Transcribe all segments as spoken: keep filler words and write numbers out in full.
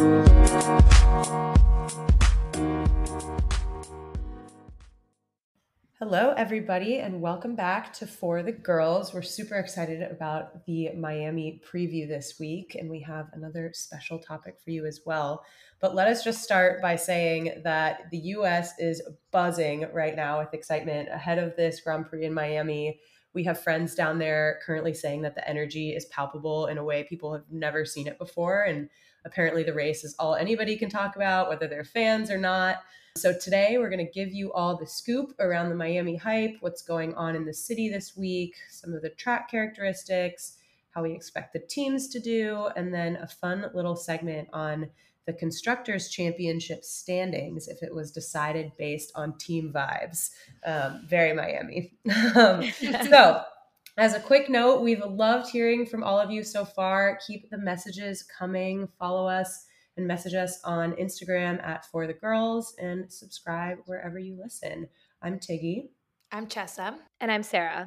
Hello, everybody, and welcome back to For the Girls. We're super excited about the Miami preview this week, and we have another special topic for you as well. But let us just start by saying that the U S is buzzing right now with excitement ahead of this Grand Prix in Miami. We have friends down there currently saying that the energy is palpable in a way people have never seen it before, and apparently the race is all anybody can talk about, whether they're fans or not. So today we're going to give you all the scoop around the Miami hype, what's going on in the city this week, some of the track characteristics, how we expect the teams to do, and then a fun little segment on the Constructors' Championship standings if it was decided based on team vibes. Um, very Miami. um, so as a quick note, we've loved hearing from all of you so far. Keep the messages coming. Follow us and message us on Instagram at For the Girls and subscribe wherever you listen. I'm Tiggy. I'm Chessa. And I'm Sarah.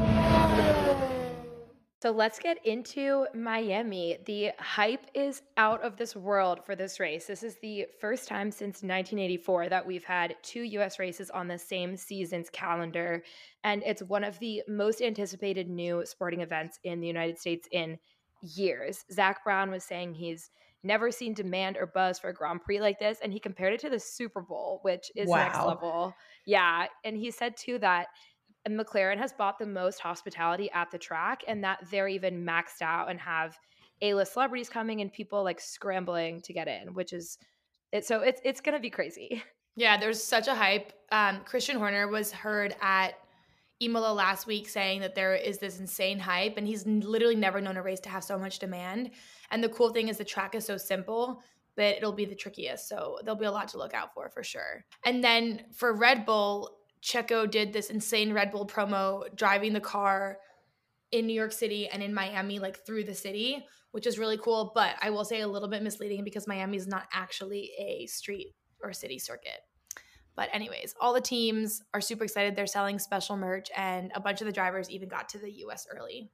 So let's get into Miami. The hype is out of this world for this race. This is the first time since nineteen eighty-four that we've had two U S races on the same season's calendar. And it's one of the most anticipated new sporting events in the United States in years. Zach Brown was saying he's never seen demand or buzz for a Grand Prix like this. And he compared it to the Super Bowl, which is Wow. next level. Yeah. And he said too that McLaren has bought the most hospitality at the track and that they're even maxed out and have A-list celebrities coming and people like scrambling to get in, which is it. So it's, it's going to be crazy. Yeah, there's such a hype. Um, Christian Horner was heard at Imola last week saying that there is this insane hype, and he's literally never known a race to have so much demand. And the cool thing is the track is so simple, but it'll be the trickiest. So there'll be a lot to look out for, for sure. And then for Red Bull, Checo did this insane Red Bull promo driving the car in New York City and in Miami, like through the city, which is really cool. But I will say a little bit misleading because Miami is not actually a street or city circuit. But anyways, all the teams are super excited. They're selling special merch, and a bunch of the drivers even got to the U S early.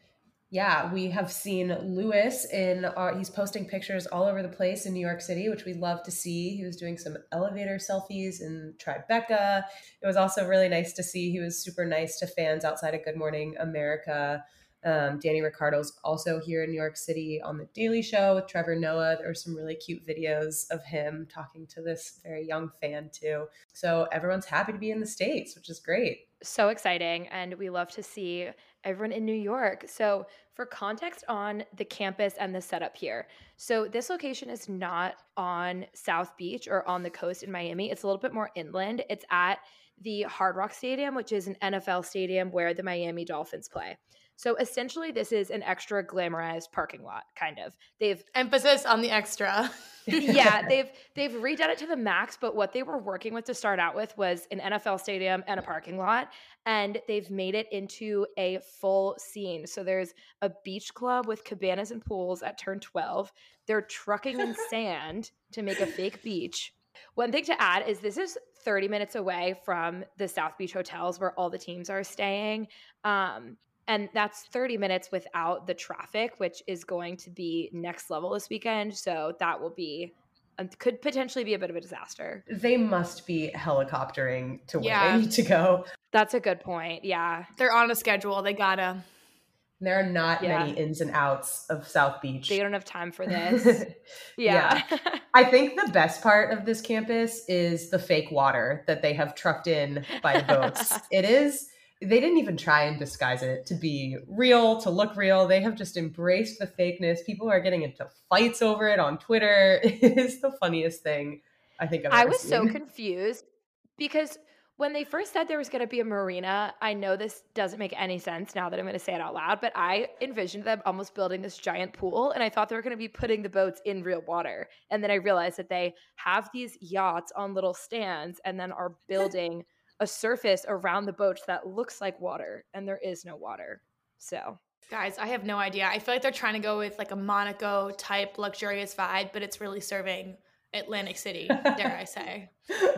Yeah, we have seen Lewis in our, he's posting pictures all over the place in New York City, which we love to see. He was doing some elevator selfies in Tribeca. It was also really nice to see. He was super nice to fans outside of Good Morning America. Um, Danny Ricciardo's also here in New York City on The Daily Show with Trevor Noah. There were some really cute videos of him talking to this very young fan too. So everyone's happy to be in the States, which is great. So exciting. And we love to see everyone in New York. So for context on the campus and the setup here. So this location is not on South Beach or on the coast in Miami. It's a little bit more inland. It's at the Hard Rock Stadium, which is an N F L stadium where the Miami Dolphins play. So essentially this is an extra glamorized parking lot, kind of. They've emphasis on the extra. yeah, they've they've redone it to the max, but what they were working with to start out with was an N F L stadium and a parking lot, and they've made it into a full scene. So there's a beach club with cabanas and pools at turn twelve. They're trucking in sand to make a fake beach. One thing to add is this is thirty minutes away from the South Beach hotels where all the teams are staying. Um, And that's thirty minutes without the traffic, which is going to be next level this weekend. So that will be, could potentially be a bit of a disaster. They must be helicoptering to where Yeah. they need to go. That's a good point. Yeah. They're on a schedule. They gotta. There are not Yeah. many ins and outs of South Beach. They don't have time for this. Yeah. Yeah. I think the best part of this campus is the fake water that they have trucked in by the boats. It is, they didn't even try and disguise it to be real, to look real. They have just embraced the fakeness. People are getting into fights over it on Twitter. It is the funniest thing I think I've I ever was seen. so confused because when they first said there was going to be a marina, I know this doesn't make any sense now that I'm going to say it out loud, but I envisioned them almost building this giant pool, and I thought they were going to be putting the boats in real water. And then I realized that they have these yachts on little stands and then are building a surface around the boats that looks like water, and there is no water. So, guys, I have no idea. I feel like they're trying to go with like a Monaco type luxurious vibe, but it's really serving Atlantic City, dare I say.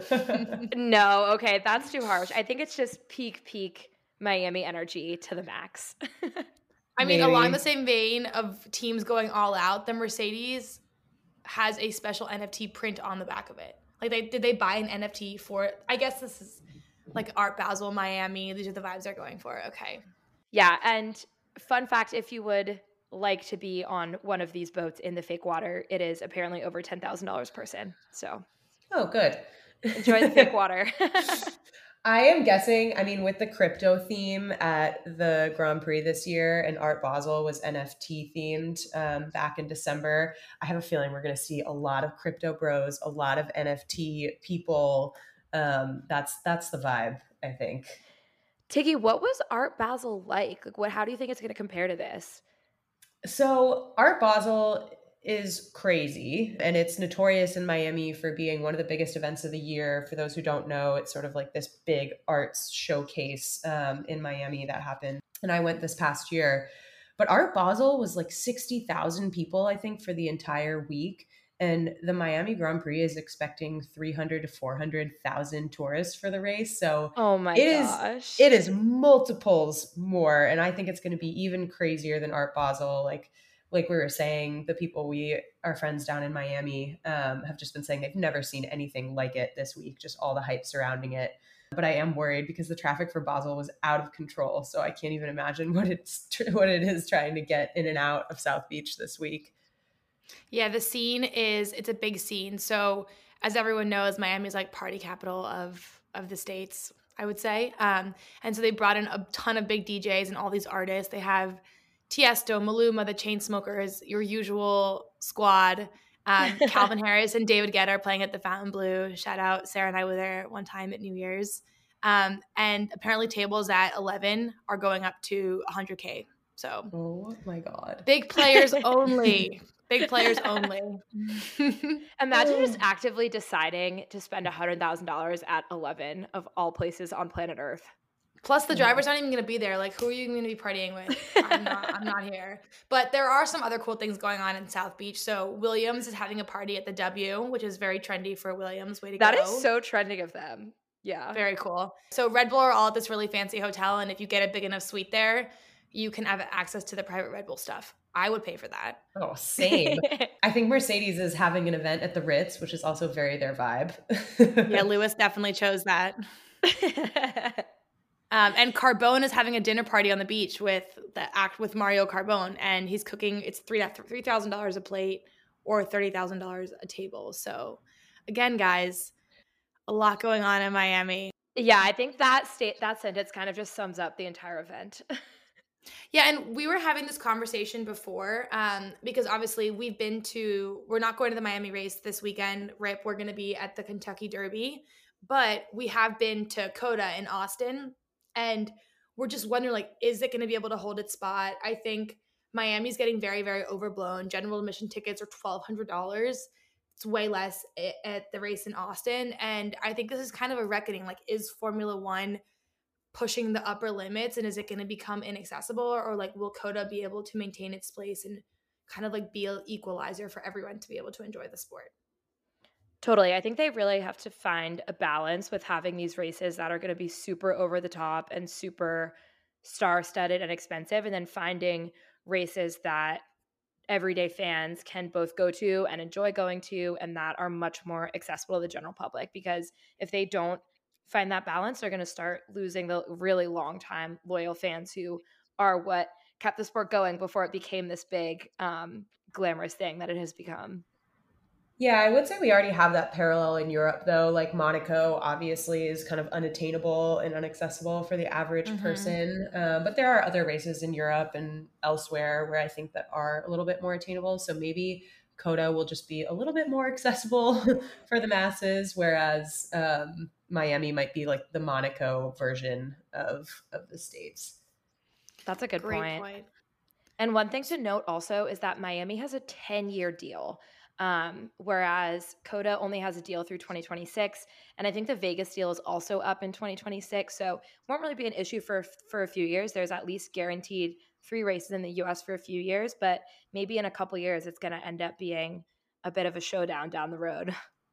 No, okay, that's too harsh. I think it's just peak, peak Miami energy to the max. I mean, Maybe. Along the same vein of teams going all out, the Mercedes has a special N F T print on the back of it. Like, they did they buy an N F T for it? I guess this is like Art Basel, Miami. These are the vibes they're going for. Okay. Yeah, and fun fact, if you would like to be on one of these boats in the fake water, it is apparently over ten thousand dollars per person. So Oh, good. enjoy the fake water. I am guessing, I mean, with the crypto theme at the Grand Prix this year, and Art Basel was N F T themed um, back in December, I have a feeling we're going to see a lot of crypto bros, a lot of N F T people. Um, that's that's the vibe, I think. Tiggy, what was Art Basel like? Like, what? How do you think it's going to compare to this? So Art Basel is crazy, and it's notorious in Miami for being one of the biggest events of the year. For those who don't know, it's sort of like this big arts showcase um, in Miami that happened. And I went this past year. But Art Basel was like sixty thousand people, I think, for the entire week. And the Miami Grand Prix is expecting three hundred to four hundred thousand tourists for the race. So Oh my it is gosh. it is multiples more. And I think it's going to be even crazier than Art Basel. Like, like we were saying, the people we, our friends down in Miami, um, have just been saying they've never seen anything like it this week, just all the hype surrounding it. But I am worried because the traffic for Basel was out of control. So I can't even imagine what it's what it is trying to get in and out of South Beach this week. Yeah, the scene is, it's a big scene. So as everyone knows, Miami is like party capital of of the States, I would say. Um, and so they brought in a ton of big D Js and all these artists. They have Tiesto, Maluma, the Chainsmokers, your usual squad. Um, Calvin Harris and David Guetta are playing at the Fontainebleau. Shout out, Sarah and I were there one time at New Year's. Um, and apparently tables at eleven are going up to one hundred K. So Oh my God. big players only. Big players only. Imagine just actively deciding to spend one hundred thousand dollars at eleven of all places on planet Earth. Plus, the drivers aren't even going to be there. Like, who are you going to be partying with? I'm not, I'm not here. But there are some other cool things going on in South Beach. So Williams is having a party at the W, which is very trendy for Williams. Way to That go. is so trending of them. Yeah. Very cool. So Red Bull are all at this really fancy hotel. And if you get a big enough suite there, you can have access to the private Red Bull stuff. I would pay for that. Oh, same. I think Mercedes is having an event at the Ritz, which is also very their vibe. Yeah, Lewis definitely chose that. Um, and Carbone is having a dinner party on the beach with the act with Mario Carbone, and he's cooking. It's three three thousand dollars a plate or thirty thousand dollars a table. So, again, guys, a lot going on in Miami. Yeah, I think that state that sentence kind of just sums up the entire event. Yeah, and we were having this conversation before um, because obviously we've been to. We're not going to the Miami race this weekend. Rip, we're going to be at the Kentucky Derby, but we have been to COTA in Austin. And we're just wondering, like, is it going to be able to hold its spot? I think Miami's getting very, very overblown. General admission tickets are twelve hundred dollars. It's way less at the race in Austin. And I think this is kind of a reckoning. Like, is Formula One pushing the upper limits? And is it going to become inaccessible? Or, like, will COTA be able to maintain its place and kind of, like, be an equalizer for everyone to be able to enjoy the sport? Totally. I think they really have to find a balance with having these races that are going to be super over the top and super star-studded and expensive, and then finding races that everyday fans can both go to and enjoy going to and that are much more accessible to the general public. Because if they don't find that balance, they're going to start losing the really long-time loyal fans who are what kept the sport going before it became this big, um, glamorous thing that it has become. Yeah, I would say we already have that parallel in Europe, though. Like Monaco, obviously, is kind of unattainable and inaccessible for the average Mhm. person. Um, but there are other races in Europe and elsewhere where I think that are a little bit more attainable. So maybe COTA will just be a little bit more accessible for the masses, whereas um, Miami might be like the Monaco version of of the States. That's a good Great point. point. And one thing to note also is that Miami has a ten-year deal. Um, whereas COTA only has a deal through twenty twenty-six. And I think the Vegas deal is also up in twenty twenty-six. So won't really be an issue for, for a few years. There's at least guaranteed three races in the U S for a few years, but maybe in a couple years, it's going to end up being a bit of a showdown down the road.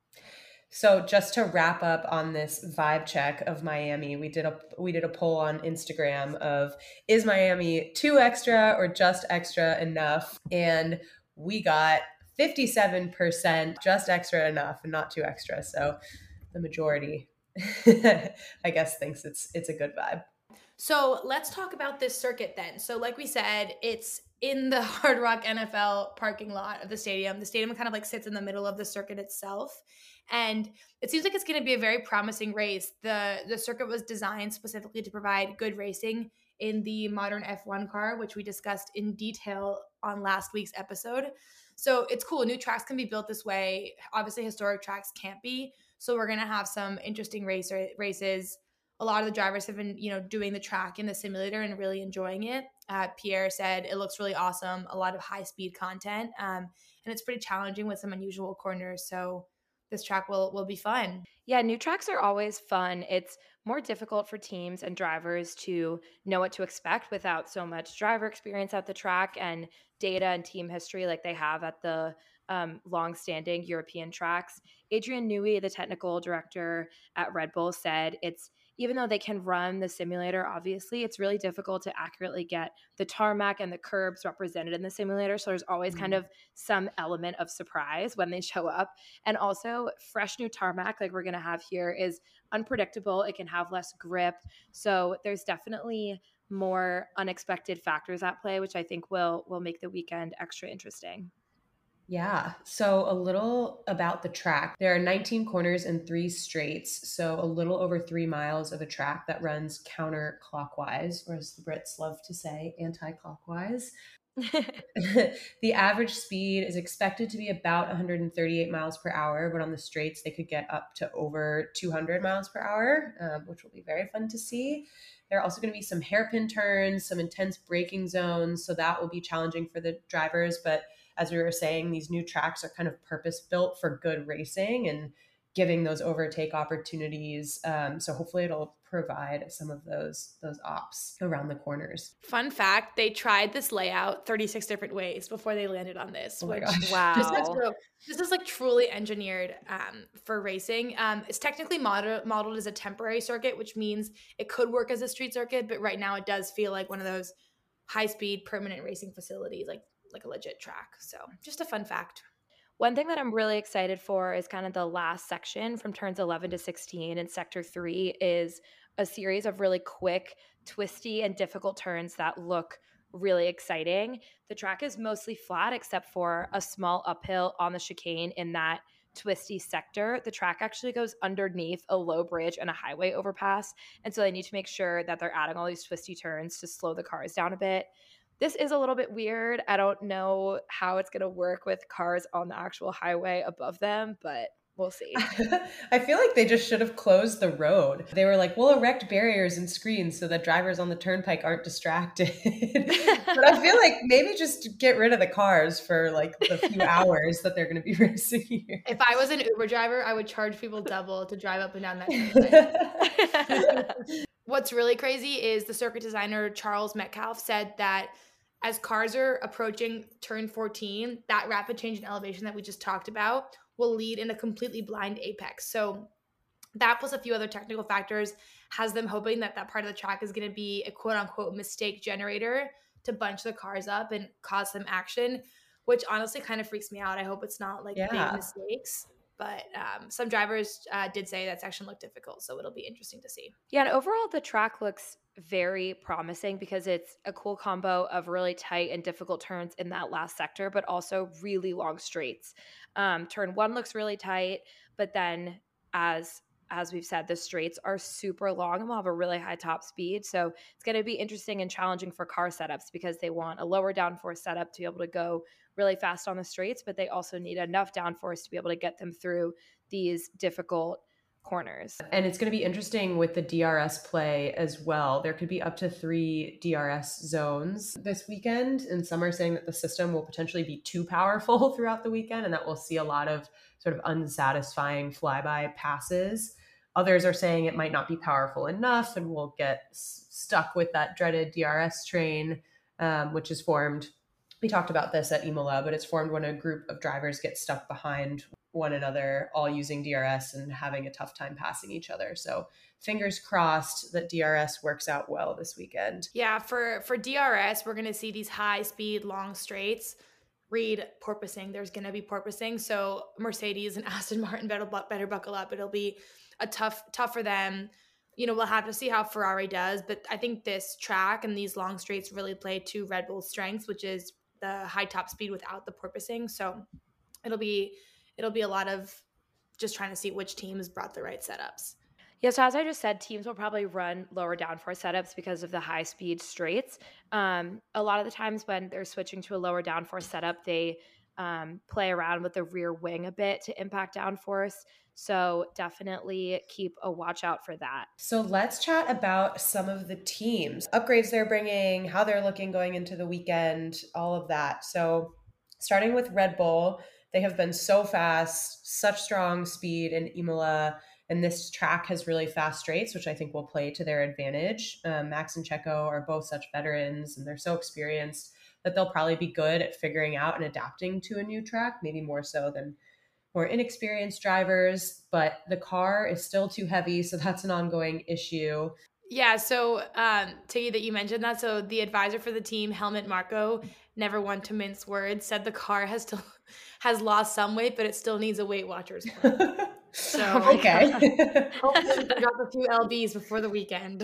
So just to wrap up on this vibe check of Miami, we did a we did a poll on Instagram of, is Miami too extra or just extra enough? And we got fifty-seven percent, just extra enough and not too extra. So the majority, I guess, thinks it's it's a good vibe. So let's talk about this circuit then. So like we said, it's in the Hard Rock N F L parking lot of the stadium. The stadium kind of like sits in the middle of the circuit itself. And it seems like it's going to be a very promising race. The the circuit was designed specifically to provide good racing in the modern F one car, which we discussed in detail on last week's episode. So it's cool. New tracks can be built this way. Obviously, historic tracks can't be. So we're going to have some interesting race races. A lot of the drivers have been, you know, doing the track in the simulator and really enjoying it. Uh, Pierre said it looks really awesome. A lot of high speed content. Um, and it's pretty challenging with some unusual corners. So this track will will be fun. Yeah, new tracks are always fun. It's more difficult for teams and drivers to know what to expect without so much driver experience at the track and data and team history like they have at the um, long-standing European tracks. Adrian Newey, the technical director at Red Bull, said it's even though they can run the simulator, obviously, it's really difficult to accurately get the tarmac and the curbs represented in the simulator. So there's always mm-hmm. kind of some element of surprise when they show up. And also, fresh new tarmac like we're going to have here is unpredictable. It can have less grip. So there's definitely more unexpected factors at play, which I think will will make the weekend extra interesting. Yeah. So a little about the track. There are nineteen corners and three straights. So a little over three miles of a track that runs counterclockwise, or as the Brits love to say, anti-clockwise. The average speed is expected to be about one hundred thirty-eight miles per hour, but on the straights, they could get up to over two hundred miles per hour, um, which will be very fun to see. There are also going to be some hairpin turns, some intense braking zones. So that will be challenging for the drivers. But as we were saying, these new tracks are kind of purpose built for good racing and giving those overtake opportunities. Um, so hopefully it'll provide some of those those ops around the corners. Fun fact, they tried this layout thirty-six different ways before they landed on this. Oh my which gosh. Wow. This is, so, this is like truly engineered um, for racing. Um, it's technically model, modeled as a temporary circuit, which means it could work as a street circuit, but right now it does feel like one of those high-speed permanent racing facilities, like like a legit track. So just a fun fact. One thing that I'm really excited for is kind of the last section from turns eleven to sixteen in sector three is a series of really quick, twisty, and difficult turns that look really exciting. The track is mostly flat except for a small uphill on the chicane in that twisty sector. The track actually goes underneath a low bridge and a highway overpass. And so they need to make sure that they're adding all these twisty turns to slow the cars down a bit. This is a little bit weird. I don't know how it's going to work with cars on the actual highway above them, but we'll see. I feel like they just should have closed the road. They were like, we'll erect barriers and screens so that drivers on the turnpike aren't distracted. But I feel like maybe just get rid of the cars for like the few hours that they're going to be racing here. If I was an Uber driver, I would charge people double to drive up and down that turnpike. What's really crazy is the circuit designer, Charles Metcalf, said that as cars are approaching turn fourteen, that rapid change in elevation that we just talked about will lead in a completely blind apex. So that plus a few other technical factors has them hoping that that part of the track is going to be a quote unquote mistake generator to bunch the cars up and cause some action, which honestly kind of freaks me out. I hope it's not like yeah. big mistakes. But um, some drivers uh, did say that section looked difficult, so it'll be interesting to see. Yeah, and overall the track looks very promising because it's a cool combo of really tight and difficult turns in that last sector, but also really long straights. Um, turn one looks really tight, but then as as we've said, the straights are super long and will have a really high top speed. So it's going to be interesting and challenging for car setups because they want a lower downforce setup to be able to go really fast on the straights, but they also need enough downforce to be able to get them through these difficult corners. And it's going to be interesting with the D R S play as well. There could be up to three D R S zones this weekend, and some are saying that the system will potentially be too powerful throughout the weekend and that we'll see a lot of sort of unsatisfying flyby passes. Others are saying it might not be powerful enough and we'll get s- stuck with that dreaded D R S train, um, which is formed. We talked about this at Imola, but it's formed when a group of drivers get stuck behind one another, all using D R S and having a tough time passing each other. So fingers crossed that D R S works out well this weekend. Yeah, for, for D R S, we're going to see these high speed, long straights. read porpoising. There's going to be porpoising. So Mercedes and Aston Martin better, better buckle up. It'll be a tough, tough for them. You know, we'll have to see how Ferrari does, but I think this track and these long straights really play to Red Bull's strengths, which is the high top speed without the porpoising. So it'll be, it'll be a lot of just trying to see which teams brought the right setups. Yeah, so as I just said, teams will probably run lower downforce setups because of the high speed straights. Um, a lot of the times when they're switching to a lower downforce setup, they um, play around with the rear wing a bit to impact downforce. So definitely keep a watch out for that. So let's chat about some of the teams, upgrades they're bringing, how they're looking going into the weekend, all of that. So starting with Red Bull, they have been so fast, such strong speed in Imola. And this track has really fast straights, which I think will play to their advantage. Um, Max and Checo are both such veterans, and they're so experienced that they'll probably be good at figuring out and adapting to a new track, maybe more so than more inexperienced drivers. But the car is still too heavy, so that's an ongoing issue. Yeah, so um, Tiggy, that you mentioned that. So the advisor for the team, Helmut Marko, never one to mince words, said the car has still has lost some weight, but it still needs a Weight Watchers plan. So okay. Hopefully we can drop a few L Bs before the weekend.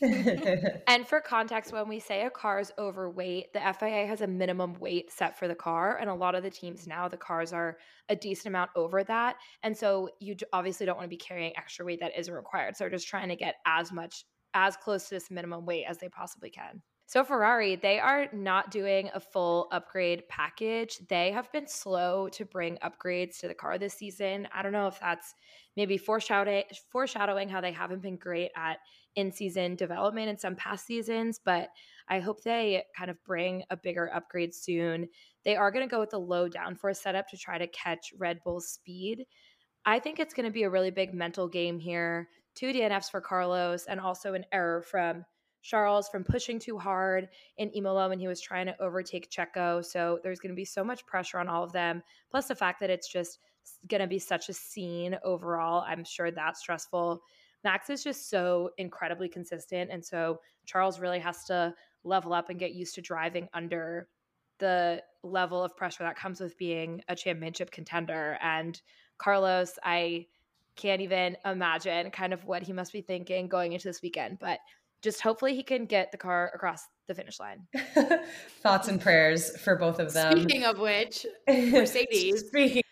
And for context, when we say a car is overweight, the F I A has a minimum weight set for the car. And a lot of the teams now, the cars are a decent amount over that. And so you obviously don't want to be carrying extra weight that isn't required. So they're just trying to get as much, as close to this minimum weight as they possibly can. So Ferrari, they are not doing a full upgrade package. They have been slow to bring upgrades to the car this season. I don't know if that's maybe foreshadowing, foreshadowing how they haven't been great at in-season development in some past seasons, but I hope they kind of bring a bigger upgrade soon. They are going to go with the low downforce setup to try to catch Red Bull's speed. I think it's going to be a really big mental game here. Two D N Fs for Carlos and also an error from Charles from pushing too hard in Imola when he was trying to overtake Checo. So there's going to be so much pressure on all of them. Plus the fact that it's just going to be such a scene overall. I'm sure that's stressful. Max is just so incredibly consistent. And so Charles really has to level up and get used to driving under the level of pressure that comes with being a championship contender. And Carlos, I can't even imagine kind of what he must be thinking going into this weekend. But just hopefully he can get the car across the finish line. Thoughts and prayers for both of them. Speaking of which, Mercedes. Speaking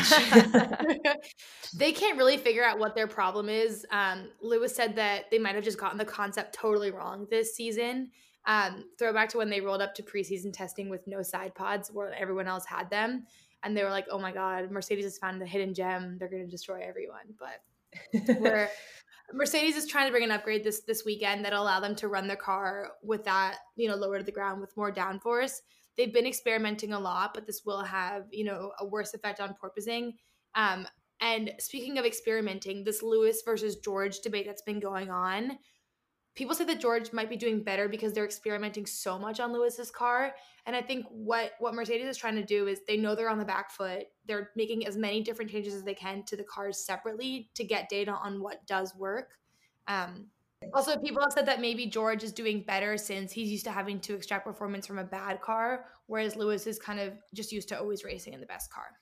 they can't really figure out what their problem is. Um, Lewis said that they might have just gotten the concept totally wrong this season. Um, throwback to when they rolled up to preseason testing with no side pods where everyone else had them. And they were like, oh my God, Mercedes has found the hidden gem. They're going to destroy everyone. But we're Mercedes is trying to bring an upgrade this this weekend that'll allow them to run their car with that, you know, lower to the ground with more downforce. They've been experimenting a lot, but this will have, you know, a worse effect on porpoising. Um, and speaking of experimenting, this Lewis versus George debate that's been going on, people say that George might be doing better because they're experimenting so much on Lewis's car. And I think what, what Mercedes is trying to do is they know they're on the back foot. They're making as many different changes as they can to the cars separately to get data on what does work. Um, also, people have said that maybe George is doing better since he's used to having to extract performance from a bad car, whereas Lewis is kind of just used to always racing in the best car.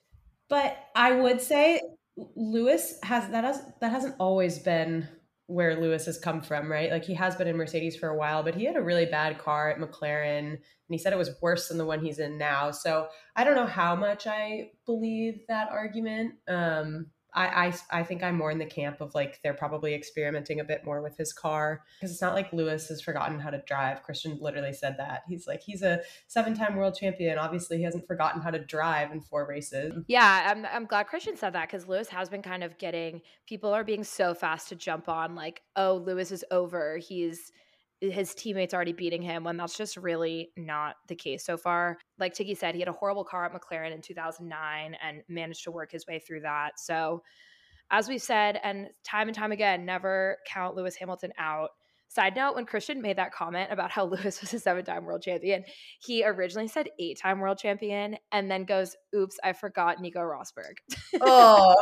But I would say Lewis has that has that hasn't always been where Lewis has come from, right? Like he has been in Mercedes for a while, but he had a really bad car at McLaren and he said it was worse than the one he's in now. So I don't know how much I believe that argument. Um, I, I, I think I'm more in the camp of like, they're probably experimenting a bit more with his car because it's not like Lewis has forgotten how to drive. Christian literally said that. He's like, he's a seven-time world champion. Obviously he hasn't forgotten how to drive in four races. Yeah, I'm I'm glad Christian said that because Lewis has been kind of getting, people are being so fast to jump on like, oh, Lewis is over. He's, his teammates already beating him when that's just really not the case so far. Like Tiggy said, he had a horrible car at McLaren in two thousand nine and managed to work his way through that. So as we've said, and time and time again, never count Lewis Hamilton out. Side note, when Christian made that comment about how Lewis was a seven-time world champion, he originally said eight-time world champion and then goes, oops, I forgot Nico Rosberg. Oh,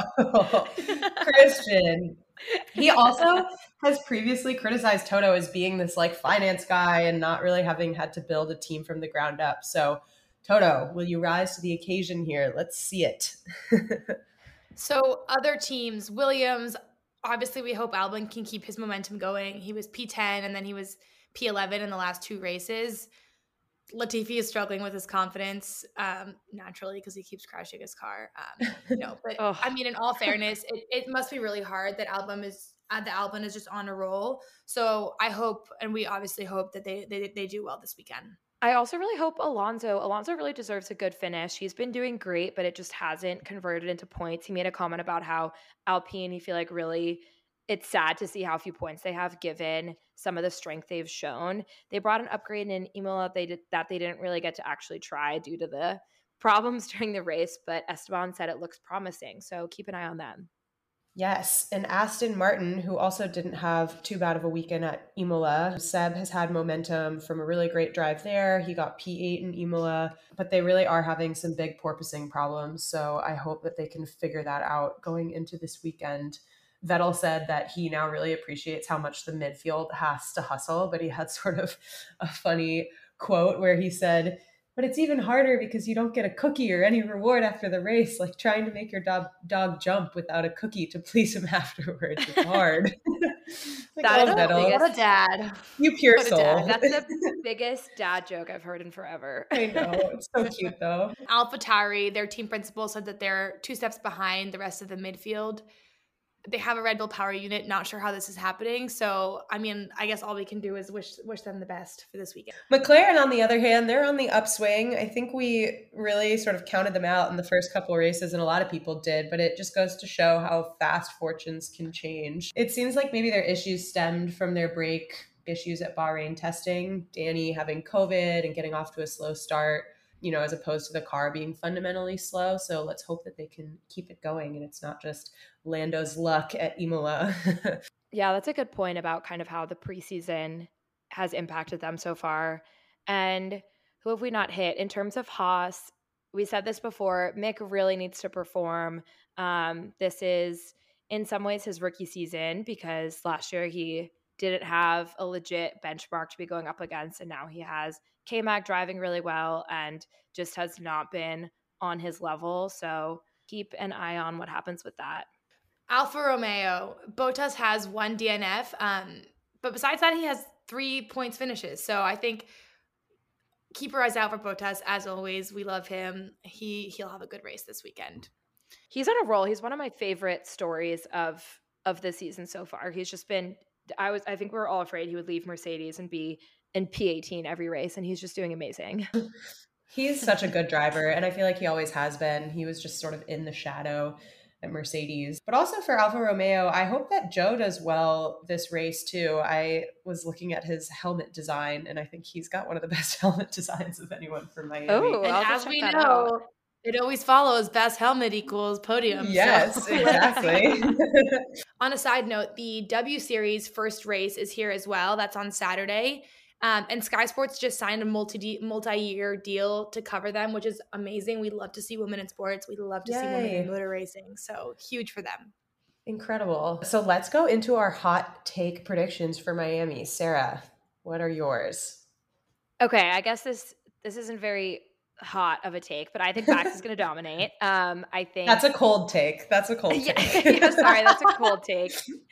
Christian. He also has previously criticized Toto as being this like finance guy and not really having had to build a team from the ground up. So Toto, will you rise to the occasion here? Let's see it. So other teams, Williams, obviously we hope Albon can keep his momentum going. He was P ten and then he was P eleven in the last two races. Latifi is struggling with his confidence, um, naturally, because he keeps crashing his car. Um, no, but Oh. I mean, in all fairness, it, it must be really hard that Albon is uh, the Albon is just on a roll. So I hope, and we obviously hope that they they, they do well this weekend. I also really hope Alonso. Alonso really deserves a good finish. He's been doing great, but it just hasn't converted into points. He made a comment about how Alpine, he feel like really, it's sad to see how few points they have given some of the strength they've shown. They brought an upgrade in Imola they did, that they didn't really get to actually try due to the problems during the race, but Esteban said it looks promising. So keep an eye on them. Yes, and Aston Martin, who also didn't have too bad of a weekend at Imola. Seb has had momentum from a really great drive there. He got P eight in Imola, but they really are having some big porpoising problems. So I hope that they can figure that out going into this weekend. Vettel said that he now really appreciates how much the midfield has to hustle, but he had sort of a funny quote where he said, but it's even harder because you don't get a cookie or any reward after the race, like trying to make your dog dog jump without a cookie to please him afterwards. It's hard. Like, that oh, is Vettel. What a dad. You pure What a soul. dad. That's the biggest dad joke I've heard in forever. I know. It's so cute, though. AlphaTauri, their team principal, said that they're two steps behind the rest of the midfield. They have a Red Bull power unit. Not sure how this is happening. So, I mean, I guess all we can do is wish wish them the best for this weekend. McLaren, on the other hand, they're on the upswing. I think we really sort of counted them out in the first couple of races, and a lot of people did, but it just goes to show how fast fortunes can change. It seems like maybe their issues stemmed from their brake issues at Bahrain testing, Danny having COVID and getting off to a slow start, you know, as opposed to the car being fundamentally slow. So let's hope that they can keep it going and it's not just Lando's luck at Imola. Yeah, that's a good point about kind of how the preseason has impacted them so far. And who have we not hit? In terms of Haas, we said this before, Mick really needs to perform. Um, this is in some ways his rookie season because last year he didn't have a legit benchmark to be going up against. And now he has K-Mag driving really well and just has not been on his level. So keep an eye on what happens with that. Alfa Romeo, Bottas has one D N F, um, but besides that, he has three points finishes. So I think keep your eyes out for Bottas. As always, we love him. He he'll have a good race this weekend. He's on a roll. He's one of my favorite stories of of the season so far. He's just been. I was. I think we were all afraid he would leave Mercedes and be in P eighteen every race, and he's just doing amazing. He's such a good driver, and I feel like he always has been. He was just sort of in the shadow at Mercedes. But also for Alfa Romeo, I hope that Joe does well this race too. I was looking at his helmet design, and I think he's got one of the best helmet designs of anyone for Miami. Oh, and I'll as we know, out. It always follows best helmet equals podium. Yes, so. Exactly. On a side note, the W Series first race is here as well. That's on Saturday. Um, and Sky Sports just signed a multi multi-year deal to cover them, which is amazing. We love to see women in sports. We love to Yay. see women in motor racing. So huge for them. Incredible. So let's go into our hot take predictions for Miami. Sarah, what are yours? Okay, I guess this this isn't very hot of a take, but I think Max is going to dominate. Um, I think that's a cold take. That's a cold take. yeah, yeah, sorry, that's a cold take.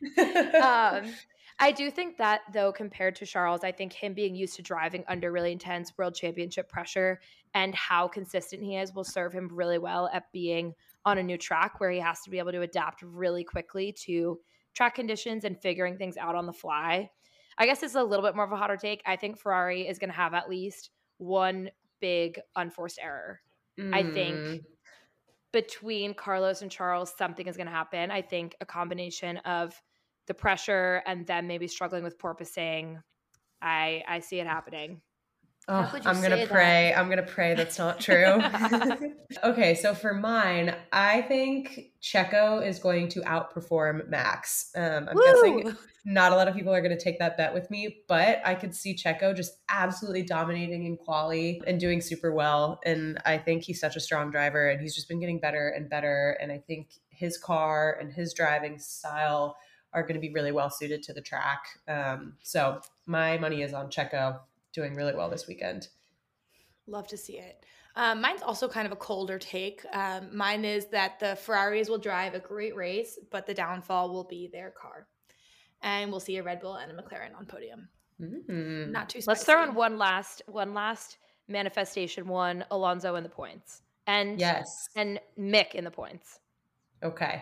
Um, I do think that, though, compared to Charles, I think him being used to driving under really intense world championship pressure and how consistent he is will serve him really well at being on a new track where he has to be able to adapt really quickly to track conditions and figuring things out on the fly. I guess it's a little bit more of a hotter take. I think Ferrari is going to have at least one big unforced error. Mm. I think between Carlos and Charles, something is going to happen. I think a combination of the pressure and then maybe struggling with porpoising. I I see it happening. Oh, I'm going to pray. That? I'm going to pray that's not true. Okay, so for mine, I think Checo is going to outperform Max. Um, I'm Woo! guessing not a lot of people are going to take that bet with me, but I could see Checo just absolutely dominating in quali and doing super well. And I think he's such a strong driver and he's just been getting better and better. And I think his car and his driving style are going to be really well suited to the track. Um, so my money is on Checo doing really well this weekend. Love to see it. Um, mine's also kind of a colder take. Um, mine is that the Ferraris will drive a great race, but the downfall will be their car. And we'll see a Red Bull and a McLaren on podium. Mm. Not too spicy. Let's throw in one last one last manifestation one, Alonso in the points. And Yes. and Mick in the points. Okay.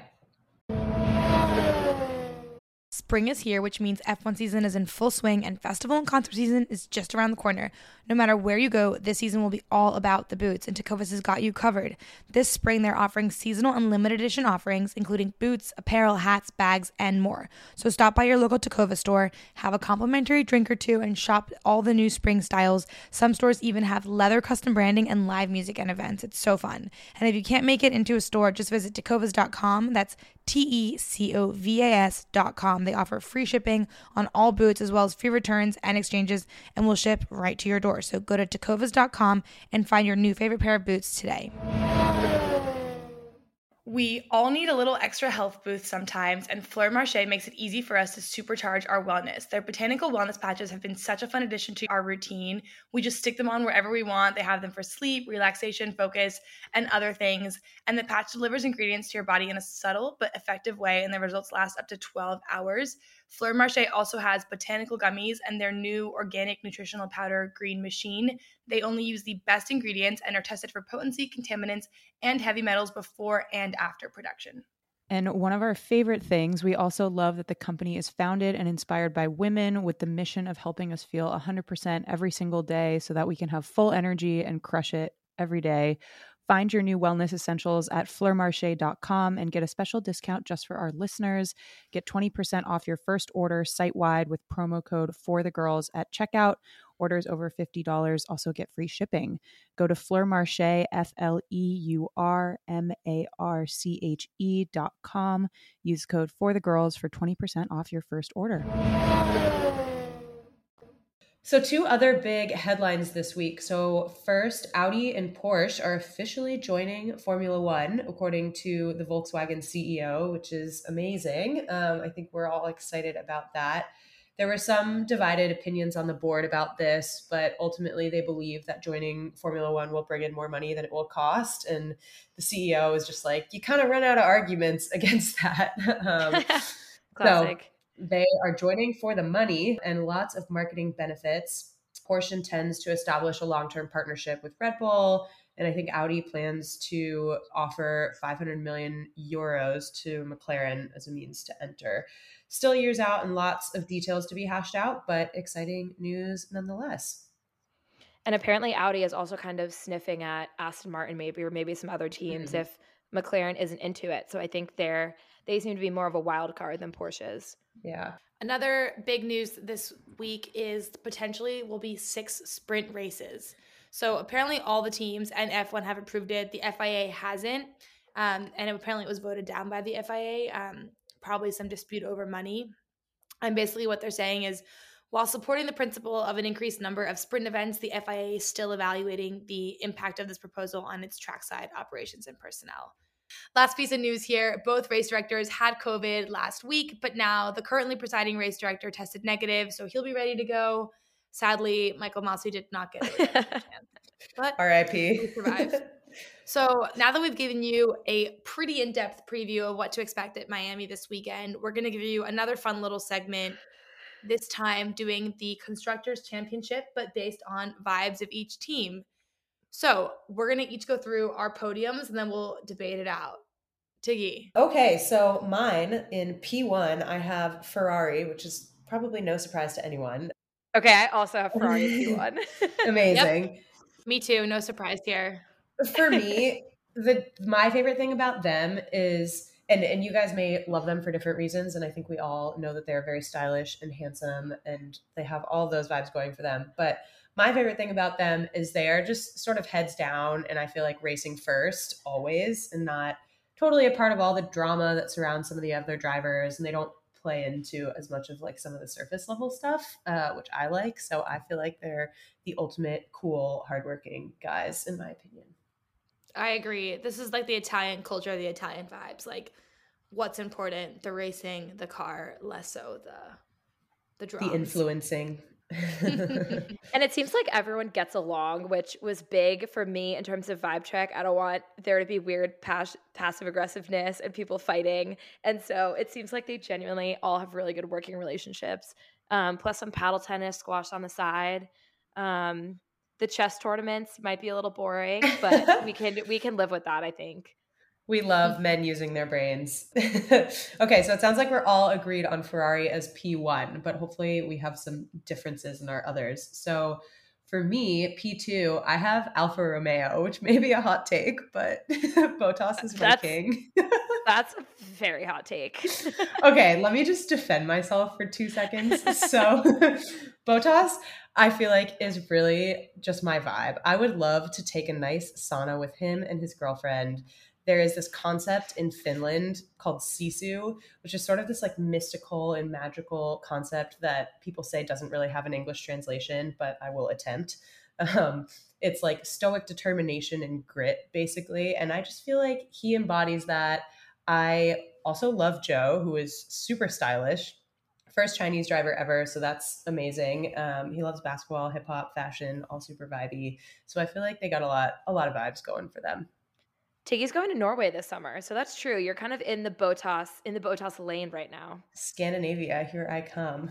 Spring is here, which means F one season is in full swing and festival and concert season is just around the corner. No matter where you go, this season will be all about the boots, and Tecovas has got you covered. This spring, they're offering seasonal and limited edition offerings, including boots, apparel, hats, bags, and more. So stop by your local Tecovas store, have a complimentary drink or two, and shop all the new spring styles. Some stores even have leather custom branding and live music and events. It's so fun. And if you can't make it into a store, just visit tecovas dot com. That's T E C O V A S dot com. They offer free shipping on all boots as well as free returns and exchanges, and will ship right to your door. So go to tecovas dot com and find your new favorite pair of boots today. We all need a little extra health boost sometimes, and Fleur Marche makes it easy for us to supercharge our wellness. Their botanical wellness patches have been such a fun addition to our routine. We just stick them on wherever we want. They have them for sleep, relaxation, focus, and other things. And the patch delivers ingredients to your body in a subtle but effective way, and the results last up to twelve hours. Fleur Marche also has botanical gummies and their new organic nutritional powder, Green Machine. They only use the best ingredients and are tested for potency, contaminants, and heavy metals before and after production. And one of our favorite things, we also love that the company is founded and inspired by women with the mission of helping us feel one hundred percent every single day so that we can have full energy and crush it every day. Find your new wellness essentials at fleur marche dot com and get a special discount just for our listeners. Get twenty percent off your first order site-wide with promo code for the girls at checkout. Orders over fifty dollars also get free shipping. Go to Fleur Marche, F L E U R M A R C H E dot com. Use code for the girls for twenty percent off your first order. So two other big headlines this week. So first, Audi and Porsche are officially joining Formula One, according to the Volkswagen C E O, which is amazing. Um, I think we're all excited about that. There were some divided opinions on the board about this, but ultimately they believe that joining Formula One will bring in more money than it will cost. And the C E O is just like, you kind of run out of arguments against that. um, Classic. So, they are joining for the money and lots of marketing benefits. Porsche intends to establish a long-term partnership with Red Bull, and I think Audi plans to offer five hundred million euros to McLaren as a means to enter. Still years out and lots of details to be hashed out, but exciting news nonetheless. And apparently Audi is also kind of sniffing at Aston Martin maybe, or maybe some other teams mm-hmm. if McLaren isn't into it. So I think they're they seem to be more of a wild card than Porsche is. Yeah. Another big news this week is potentially will be six sprint races. So apparently all the teams and F one have approved it. The F I A hasn't. Um, and apparently it was voted down by the F I A. Um, probably some dispute over money. And basically what they're saying is, while supporting the principle of an increased number of sprint events, the F I A is still evaluating the impact of this proposal on its trackside operations and personnel. Last piece of news here, both race directors had COVID last week, but now the currently presiding race director tested negative, so he'll be ready to go. Sadly, Michael Masi did not get a chance, but R I P he survived. So now that we've given you a pretty in-depth preview of what to expect at Miami this weekend, we're going to give you another fun little segment, this time doing the Constructors' Championship, but based on vibes of each team. So we're going to each go through our podiums and then we'll debate it out. Tiggy. Okay, so mine in P one, I have Ferrari, which is probably no surprise to anyone. Okay, I also have Ferrari in P one. Amazing. Yep. Me too, no surprise here. For me, the my favorite thing about them is, and, and you guys may love them for different reasons, and I think we all know that they're very stylish and handsome, and they have all those vibes going for them, but my favorite thing about them is they are just sort of heads down, and I feel like racing first always, and not totally a part of all the drama that surrounds some of the other drivers. And they don't play into as much of like some of the surface level stuff, uh, which I like. So I feel like they're the ultimate cool, hardworking guys, in my opinion. I agree. This is like the Italian culture, the Italian vibes. Like what's important, the racing, the car, less so the the drums. The influencing. And it seems like everyone gets along, which was big for me in terms of vibe check. I don't want there to be weird pas- passive aggressiveness and people fighting. And so it seems like they genuinely all have really good working relationships. Um, plus some paddle tennis, squash on the side. Um, the chess tournaments might be a little boring, but we can we can live with that, I think. We love men using their brains. Okay, so it sounds like we're all agreed on Ferrari as P one, but hopefully we have some differences in our others. So for me, P two, I have Alfa Romeo, which may be a hot take, but Bottas is my That's- king. That's a very hot take. Okay, let me just defend myself for two seconds. So Bottas, I feel like, is really just my vibe. I would love to take a nice sauna with him and his girlfriend. There is this concept in Finland called sisu, which is sort of this like mystical and magical concept that people say doesn't really have an English translation, but I will attempt. Um, it's like stoic determination and grit, basically. And I just feel like he embodies that. I also love Joe, who is super stylish. First Chinese driver ever, so that's amazing. Um, he loves basketball, hip hop, fashion, all super vibey. So I feel like they got a lot, a lot of vibes going for them. Tiggy's going to Norway this summer, so that's true. You're kind of in the Bottas in the Bottas lane right now. Scandinavia, here I come.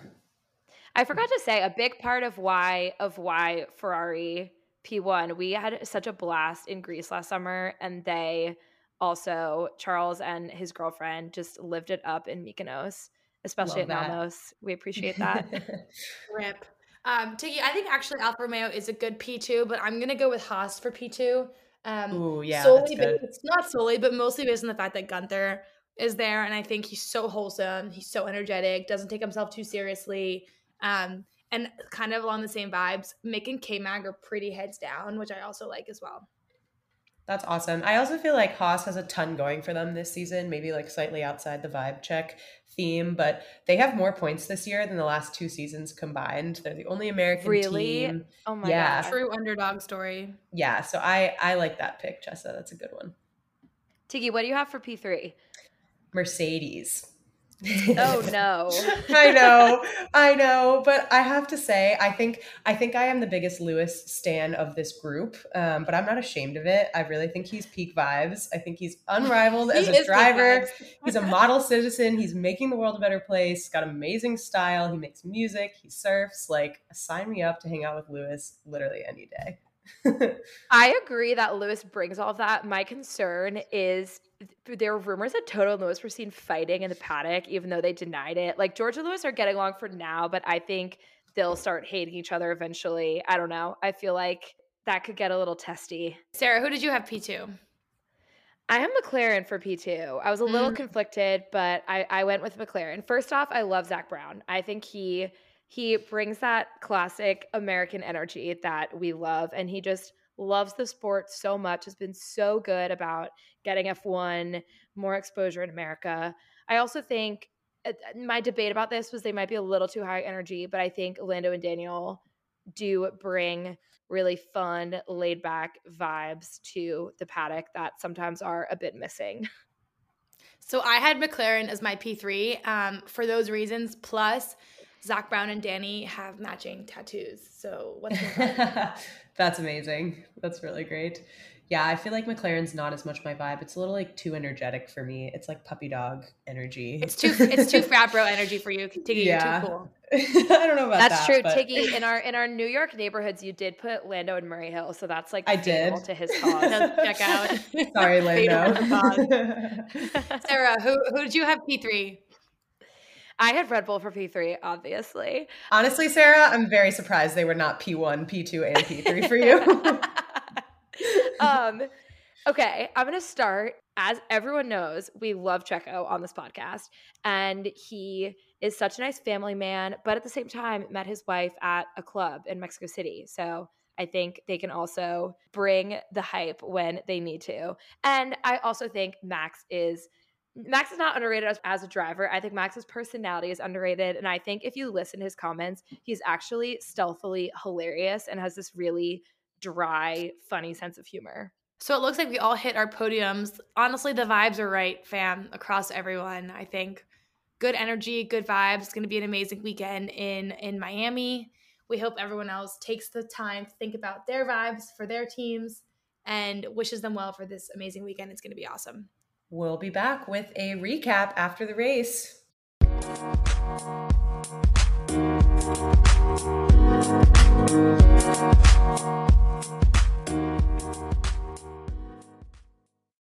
I forgot to say a big part of why of why Ferrari P one. We had such a blast in Greece last summer, and they also Charles and his girlfriend just lived it up in Mykonos, especially Love at that. Malmos. We appreciate that. Rip. Um, Tiggy, I think actually Alfa Romeo is a good P two, but I'm gonna go with Haas for P two. Um, Ooh, yeah, solely that's good. based, it's not solely, but mostly based on the fact that Gunther is there, and I think he's so wholesome, he's so energetic, doesn't take himself too seriously, um, and kind of along the same vibes. Mick and K-Mag are pretty heads down, which I also like as well. That's awesome. I also feel like Haas has a ton going for them this season, maybe like slightly outside the vibe check theme, but they have more points this year than the last two seasons combined. They're the only American Really? team. Oh my Yeah. god. True underdog story. Yeah, so I I like that pick, Jessa. That's a good one. Tiggy, what do you have for P three? Mercedes. Oh no. I know, I know, but I have to say, I think I think I am the biggest Lewis stan of this group, um, but I'm not ashamed of it. I really think he's peak vibes. I think he's unrivaled He as is a peak driver. vibes. He's a model citizen. He's making the world a better place. Got amazing style. He makes music. He surfs. Like, sign me up to hang out with Lewis literally any day. I agree that Lewis brings all of that. My concern is there are rumors that Toto and Lewis were seen fighting in the paddock, even though they denied it. Like, George and Lewis are getting along for now, but I think they'll start hating each other eventually. I don't know. I feel like that could get a little testy. Sarah, who did you have P two? I am McLaren for P two. I was a little Mm. conflicted, but I, I went with McLaren. First off, I love Zach Brown. I think he he brings that classic American energy that we love, and he just loves the sport so much, has been so good about getting F one, more exposure in America. I also think uh, my debate about this was they might be a little too high energy, but I think Lando and Daniel do bring really fun, laid back vibes to the paddock that sometimes are a bit missing. So I had McLaren as my P three um, for those reasons. Plus, Zach Brown and Danny have matching tattoos. So what's more That's amazing. That's really great. Yeah, I feel like McLaren's not as much my vibe. It's a little like too energetic for me. It's like puppy dog energy. It's too it's too frat bro energy for you, Tiggy. Yeah. You're too cool. I don't know about That's that. true, but- Tiggy. In our in our New York neighborhoods, you did put Lando and Murray Hill, so that's like I fatal did. to his cause. Check out. Sorry, Fatal to Lando. Sarah, who who did you have P three? I had Red Bull for P three, obviously. Honestly, Sarah, I'm very surprised they were not P one, P two, and P three for you. um, okay, I'm going to start. As everyone knows, we love Checo on this podcast, and he is such a nice family man, but at the same time met his wife at a club in Mexico City. So I think they can also bring the hype when they need to. And I also think Max is Max is not underrated as, as a driver. I think Max's personality is underrated. And I think if you listen to his comments, he's actually stealthily hilarious and has this really dry, funny sense of humor. So it looks like we all hit our podiums. Honestly, the vibes are right, fam, across everyone. I think good energy, good vibes. It's going to be an amazing weekend in in Miami, We hope everyone else takes the time to think about their vibes for their teams and wishes them well for this amazing weekend. It's going to be awesome. We'll be back with a recap after the race.